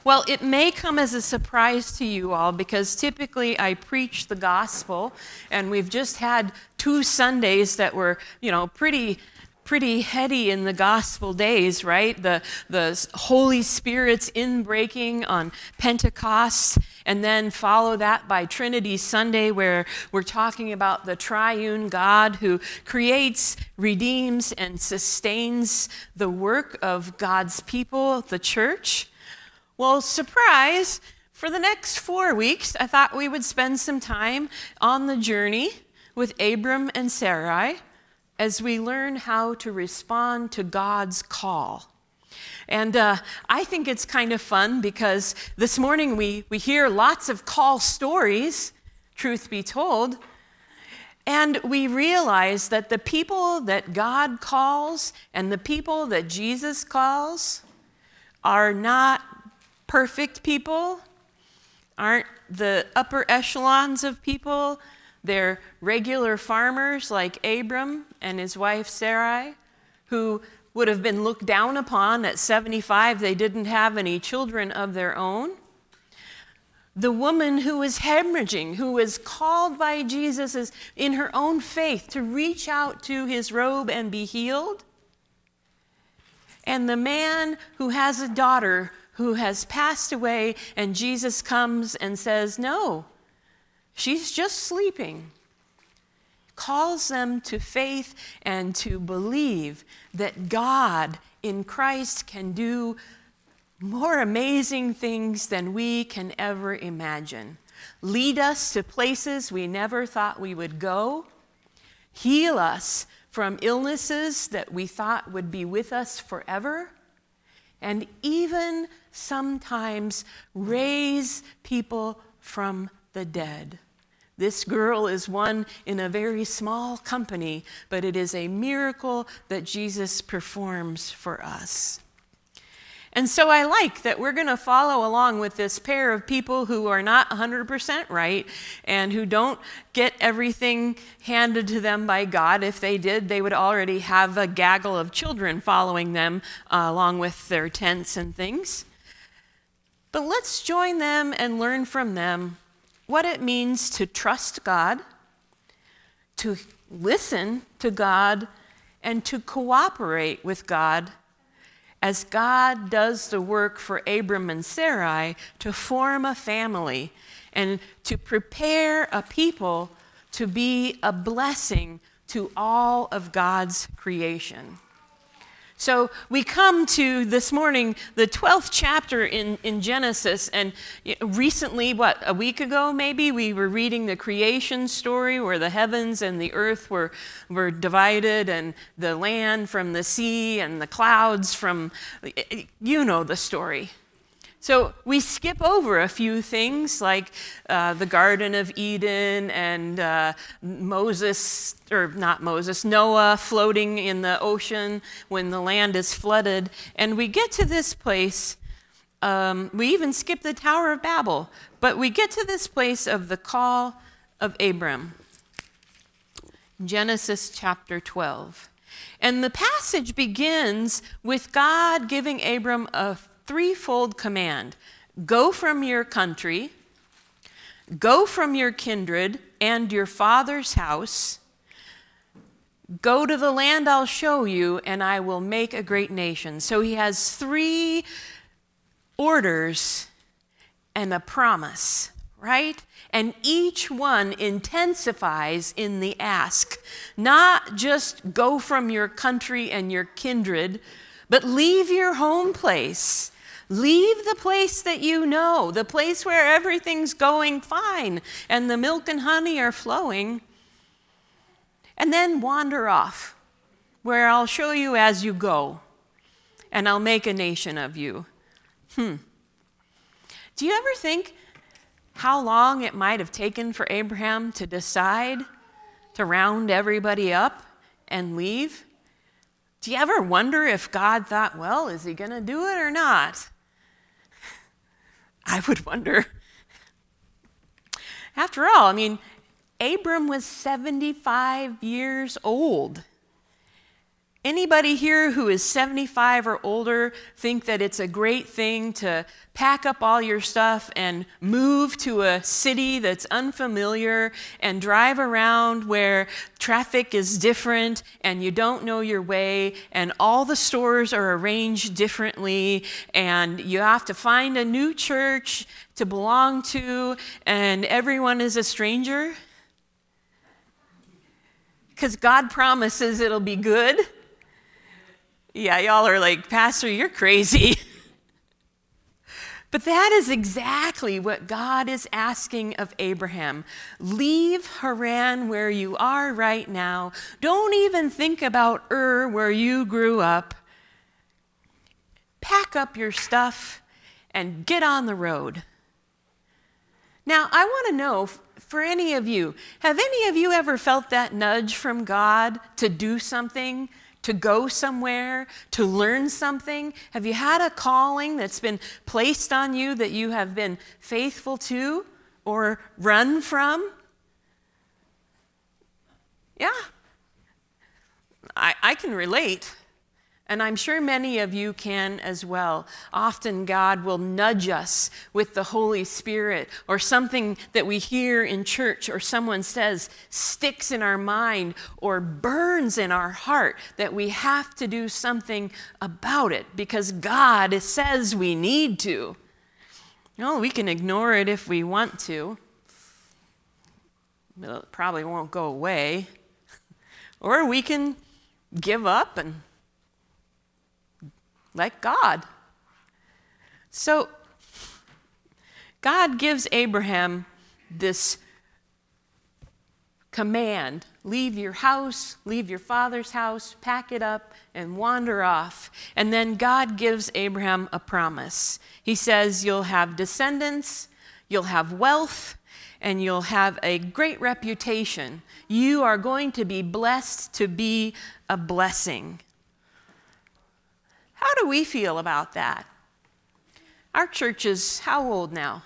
Well, it may come as a surprise to you all because typically I preach the gospel, and we've just had 2 Sundays that were, pretty heady in the gospel days, right? The Holy Spirit's inbreaking on Pentecost, and then follow that by Trinity Sunday, where we're talking about the triune God who creates, redeems, and sustains the work of God's people, the church. Well, surprise, for the next 4 weeks, I thought we would spend some time on the journey with Abram and Sarai as we learn how to respond to God's call. And I think it's kind of fun because this morning we hear lots of call stories, truth be told, and we realize that the people that God calls and the people that Jesus calls are not perfect people, aren't the upper echelons of people. They're regular farmers like Abram and his wife Sarai, who would have been looked down upon at 75. They didn't have any children of their own. The woman who was hemorrhaging, who was called by Jesus in her own faith to reach out to his robe and be healed. And the man who has a daughter who has passed away, and Jesus comes and says, no, she's just sleeping. Calls them to faith and to believe that God in Christ can do more amazing things than we can ever imagine. Lead us to places we never thought we would go. Heal us from illnesses that we thought would be with us forever. And even sometimes raise people from the dead. This girl is one in a very small company, but it is a miracle that Jesus performs for us. And so I like that we're going to follow along with this pair of people who are not 100% right and who don't get everything handed to them by God. If they did, they would already have a gaggle of children following them along with their tents and things. But let's join them and learn from them what it means to trust God, to listen to God, and to cooperate with God as God does the work for Abram and Sarai to form a family and to prepare a people to be a blessing to all of God's creation. So we come to this morning, the 12th chapter in Genesis, and recently, a week ago maybe, we were reading the creation story where the heavens and the earth were divided, and the land from the sea and the clouds from, the story. So we skip over a few things like the Garden of Eden and Noah floating in the ocean when the land is flooded. And we get to this place, we even skip the Tower of Babel, but we get to this place of the call of Abram. Genesis chapter 12. And the passage begins with God giving Abram a threefold command. Go from your country, go from your kindred and your father's house, go to the land I'll show you, and I will make a great nation. So he has 3 orders and a promise, right? And each one intensifies in the ask. Not just go from your country and your kindred, but leave your home place. Leave the place that you know, the place where everything's going fine and the milk and honey are flowing, and then wander off, where I'll show you as you go, and I'll make a nation of you. Do you ever think how long it might have taken for Abraham to decide to round everybody up and leave? Do you ever wonder if God thought, well, is he going to do it or not? I would wonder. After all, Abram was 75 years old. Anybody here who is 75 or older think that it's a great thing to pack up all your stuff and move to a city that's unfamiliar and drive around where traffic is different and you don't know your way and all the stores are arranged differently and you have to find a new church to belong to and everyone is a stranger? Because God promises it'll be good. Yeah, y'all are like, Pastor, you're crazy. But that is exactly what God is asking of Abraham. Leave Haran where you are right now. Don't even think about where you grew up. Pack up your stuff and get on the road. Now, I want to know, for any of you, have any of you ever felt that nudge from God to do something? To go somewhere, to learn something? Have you had a calling that's been placed on you that you have been faithful to or run from? Yeah, I can relate. And I'm sure many of you can as well. Often God will nudge us with the Holy Spirit or something that we hear in church or someone says sticks in our mind or burns in our heart that we have to do something about it because God says we need to. No, we can ignore it if we want to. It probably won't go away. Or we can give up and like God. So God gives Abraham this command: leave your house, leave your father's house, pack it up, and wander off. And then God gives Abraham a promise. He says, you'll have descendants, you'll have wealth, and you'll have a great reputation. You are going to be blessed to be a blessing. How do we feel about that? Our church is how old now?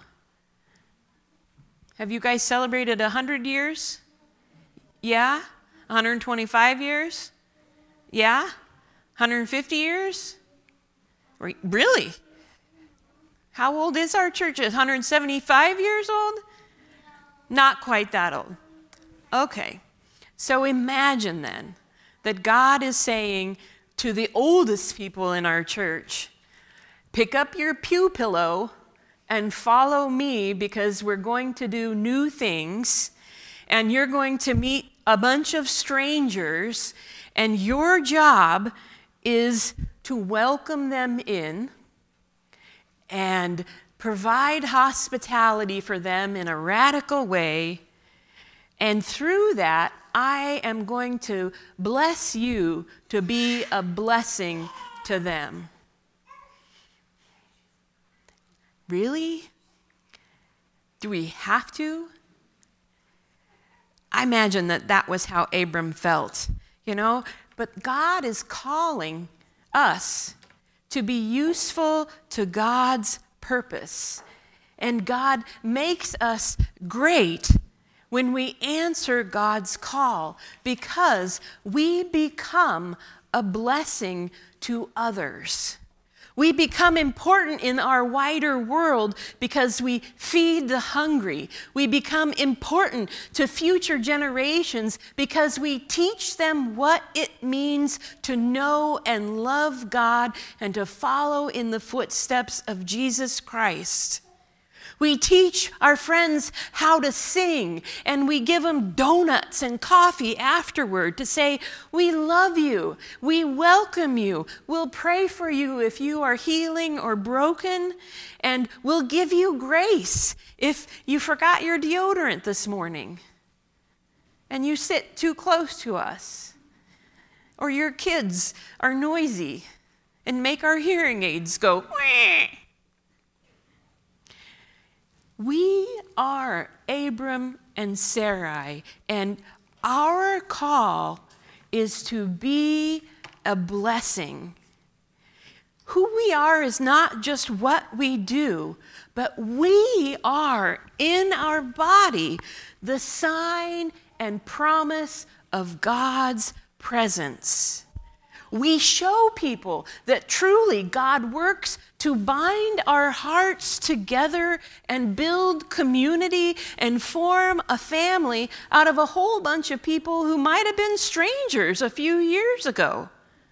Have you guys celebrated 100 years? Yeah? 125 years? Yeah? 150 years? Really? How old is our church? 175 years old? Not quite that old. Okay. So imagine then that God is saying to the oldest people in our church, pick up your pew pillow and follow me because we're going to do new things and you're going to meet a bunch of strangers and your job is to welcome them in and provide hospitality for them in a radical way. And through that, I am going to bless you to be a blessing to them. Really? Do we have to? I imagine that was how Abram felt, But God is calling us to be useful to God's purpose. And God makes us great when we answer God's call, because we become a blessing to others. We become important in our wider world because we feed the hungry. We become important to future generations because we teach them what it means to know and love God and to follow in the footsteps of Jesus Christ. We teach our friends how to sing, and we give them donuts and coffee afterward to say, we love you, we welcome you, we'll pray for you if you are healing or broken, and we'll give you grace if you forgot your deodorant this morning and you sit too close to us, or your kids are noisy and make our hearing aids go, wah. We are Abram and Sarai, and our call is to be a blessing. Who we are is not just what we do, but we are in our body the sign and promise of God's presence. We show people that truly God works to bind our hearts together and build community and form a family out of a whole bunch of people who might have been strangers a few years ago.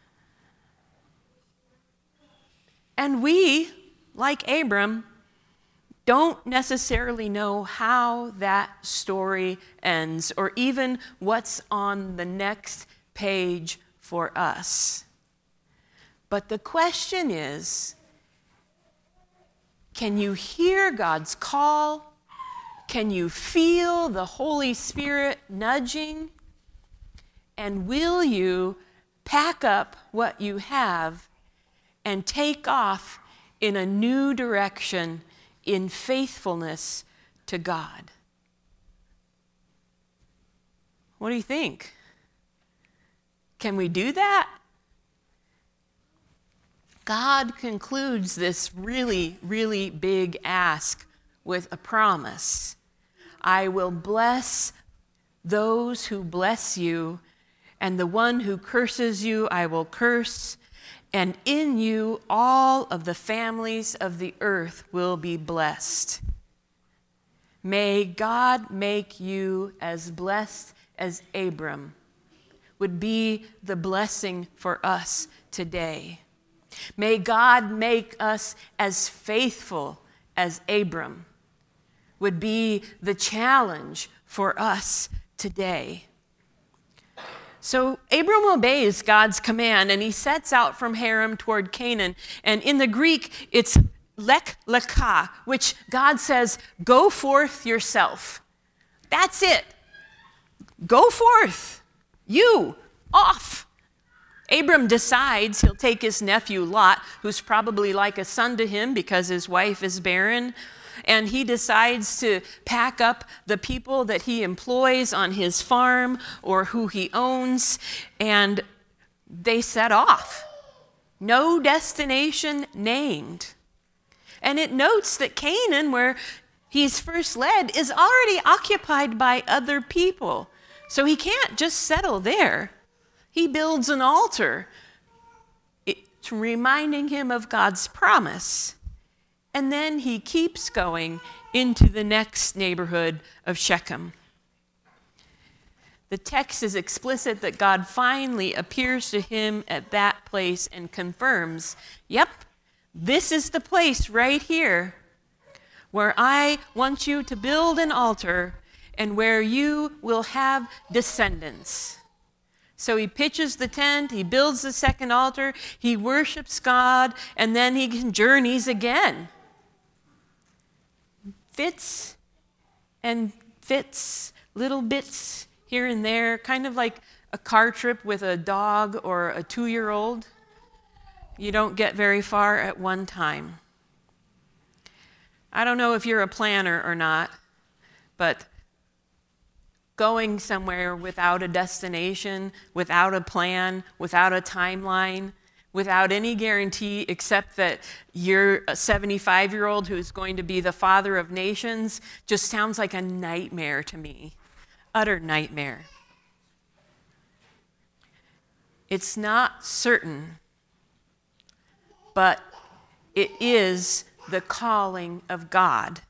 And we, like Abram, don't necessarily know how that story ends or even what's on the next page for us. But the question is, can you hear God's call? Can you feel the Holy Spirit nudging? And will you pack up what you have and take off in a new direction in faithfulness to God? What do you think? Can we do that? God concludes this really, really big ask with a promise. I will bless those who bless you, and the one who curses you I will curse, and in you all of the families of the earth will be blessed. May God make you as blessed as Abram would be the blessing for us today. May God make us as faithful as Abram would be the challenge for us today. So Abram obeys God's command, and he sets out from Haran toward Canaan. And in the Greek, it's lek lekah, which God says, go forth yourself. That's it. Go forth. You, off. Abram decides he'll take his nephew Lot, who's probably like a son to him because his wife is barren, and he decides to pack up the people that he employs on his farm or who he owns, and they set off. No destination named. And it notes that Canaan, where he's first led, is already occupied by other people. So he can't just settle there. He builds an altar, reminding him of God's promise. And then he keeps going into the next neighborhood of Shechem. The text is explicit that God finally appears to him at that place and confirms, yep, this is the place right here where I want you to build an altar and where you will have descendants. So he pitches the tent, he builds the second altar, he worships God, and then he journeys again. Fits and fits, little bits here and there, kind of like a car trip with a dog or a 2-year-old. You don't get very far at one time. I don't know if you're a planner or not, but going somewhere without a destination, without a plan, without a timeline, without any guarantee except that you're a 75-year-old who's going to be the father of nations just sounds like a nightmare to me. Utter nightmare. It's not certain, but it is the calling of God.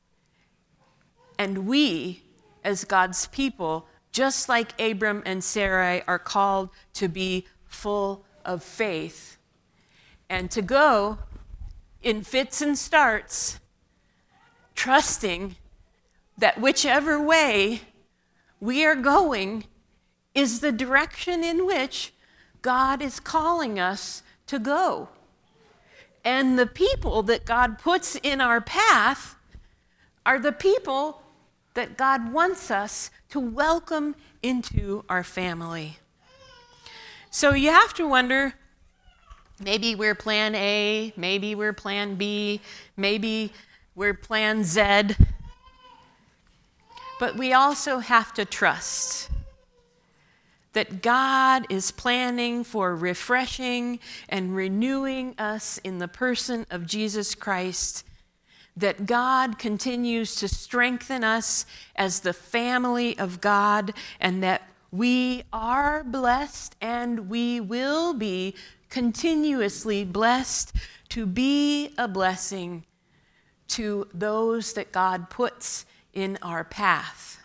And we, as God's people, just like Abram and Sarai, are called to be full of faith and to go in fits and starts, trusting that whichever way we are going is the direction in which God is calling us to go. And the people that God puts in our path are the people that God wants us to welcome into our family. So you have to wonder, maybe we're plan A, maybe we're plan B, maybe we're plan Z. But we also have to trust that God is planning for refreshing and renewing us in the person of Jesus Christ, that God continues to strengthen us as the family of God, and that We are blessed, and we will be continuously blessed to be a blessing to those that God puts in our path.